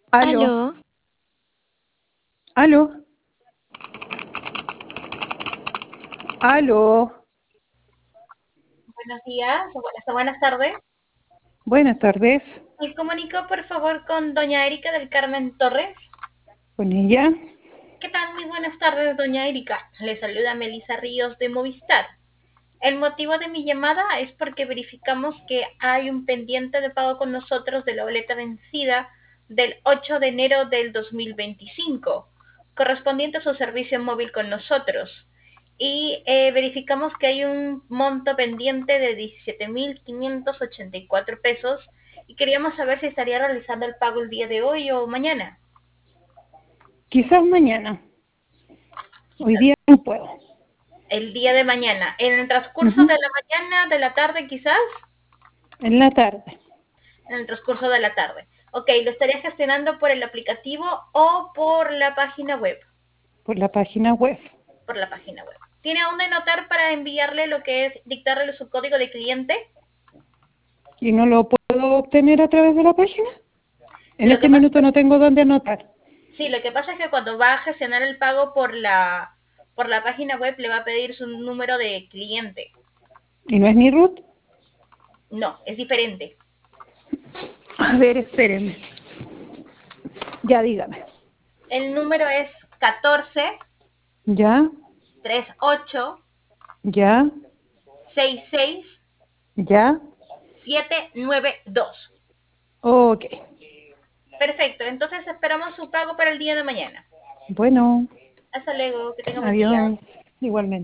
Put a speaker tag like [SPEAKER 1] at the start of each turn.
[SPEAKER 1] Aló,
[SPEAKER 2] Aló,
[SPEAKER 1] aló, aló.
[SPEAKER 3] Buenos días, o buenas tardes.
[SPEAKER 1] Buenas tardes.
[SPEAKER 3] Me comunico por favor con doña Erika del Carmen Torres.
[SPEAKER 1] ¿Con ella?
[SPEAKER 3] ¿Qué tal? Muy buenas tardes, doña Erika. Le saluda Melissa Ríos de Movistar. El motivo de mi llamada es porque verificamos que hay un pendiente de pago con nosotros de la boleta vencida del 8 de enero del 2025, correspondiente a su servicio móvil con nosotros. Y verificamos que hay un monto pendiente de 17.584 pesos y queríamos saber si estaría realizando el pago el día de hoy o mañana.
[SPEAKER 1] Quizás mañana. Hoy
[SPEAKER 3] Quizás
[SPEAKER 1] día no puedo.
[SPEAKER 3] el día de mañana. En el transcurso
[SPEAKER 1] Ujú.
[SPEAKER 3] de la mañana, de la tarde quizás.
[SPEAKER 1] En la tarde,
[SPEAKER 3] En el transcurso de la tarde. Ok, ¿lo estaría gestionando por el aplicativo o por la página web?
[SPEAKER 1] por la página web.
[SPEAKER 3] Por la página web. ¿Tiene dónde anotar para enviarle lo que es dictarle su código de cliente?
[SPEAKER 1] ¿Y no lo puedo obtener a través de la página? En
[SPEAKER 3] Lo que
[SPEAKER 1] este
[SPEAKER 3] pasa,
[SPEAKER 1] minuto no tengo dónde anotar.
[SPEAKER 3] sí, lo que pasa es que cuando va a gestionar el pago por la página web le va a pedir su número de cliente.
[SPEAKER 1] ¿Y no es ni root?
[SPEAKER 3] No, es diferente.
[SPEAKER 1] A ver, espérenme. Ya dígame.
[SPEAKER 3] El número es 14
[SPEAKER 1] ¿Ya?
[SPEAKER 3] 38
[SPEAKER 1] ¿Ya?
[SPEAKER 3] 66
[SPEAKER 1] ¿Ya?
[SPEAKER 3] 792.
[SPEAKER 1] Ok.
[SPEAKER 3] Perfecto, entonces esperamos su pago para el día de mañana.
[SPEAKER 1] Bueno,
[SPEAKER 3] Hasta luego, que tenga buen día.
[SPEAKER 1] adiós. Igualmente.